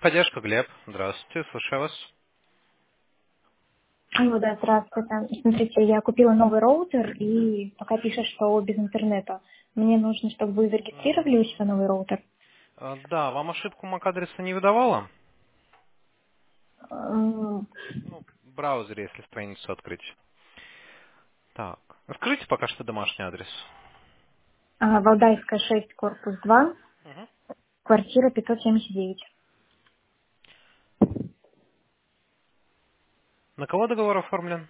Поддержка, Глеб. Здравствуйте, слушаю вас. Алло, да, здравствуйте. Смотрите, я купила новый роутер и пока пишет, что без интернета. Мне нужно, чтобы вы зарегистрировали у себя новый роутер. Да, вам ошибку MAC-адреса не выдавала? М, Ну, в браузере, если страницу открыть. Так, скажите пока что домашний адрес. Валдайская 6, корпус 2, Мгм. квартира 579. На кого договор оформлен?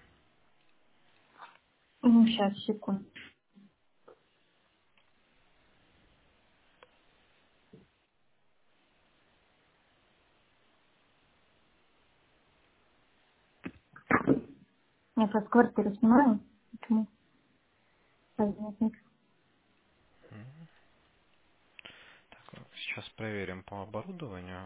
Сейчас, секунду. Я просто квартиру снимаю, поэтому понятно. Так, сейчас проверим по оборудованию.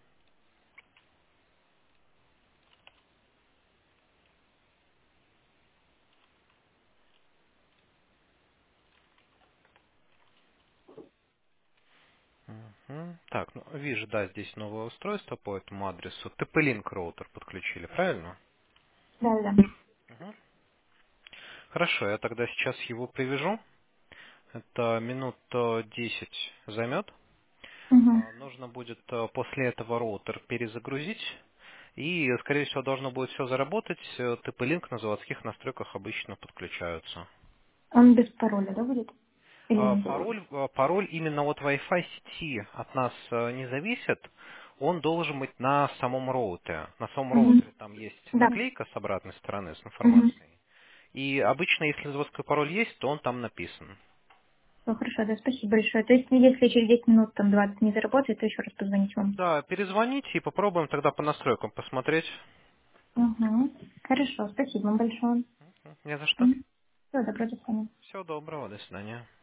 Мгм. Так, ну, вижу, да, здесь новое устройство по этому адресу. TP-Link роутер подключили, правильно? Да, да. Мгм. Хорошо, я тогда сейчас его привяжу. Это минут 10 займет. Угу. Нужно будет после этого роутер перезагрузить. И, скорее всего, должно будет все заработать. TP-Link на заводских настройках обычно подключаются. Он без пароля, да, будет? Или нет? Пароль именно от Wi-Fi сети от нас не зависит. Он должен быть на самом роутере. На самом Угу. роутере там есть Да. наклейка с обратной стороны с Угу. информацией. И обычно, если заводской пароль есть, то он там написан. Ну, хорошо, да, спасибо большое. То есть, если через 10 минут, там, 20 не заработает, то еще раз позвонить вам. Да, перезвоните и попробуем тогда по настройкам посмотреть. Угу. Хорошо, спасибо вам большое. Не за что. Всего доброго, до свидания. Всего доброго, до свидания.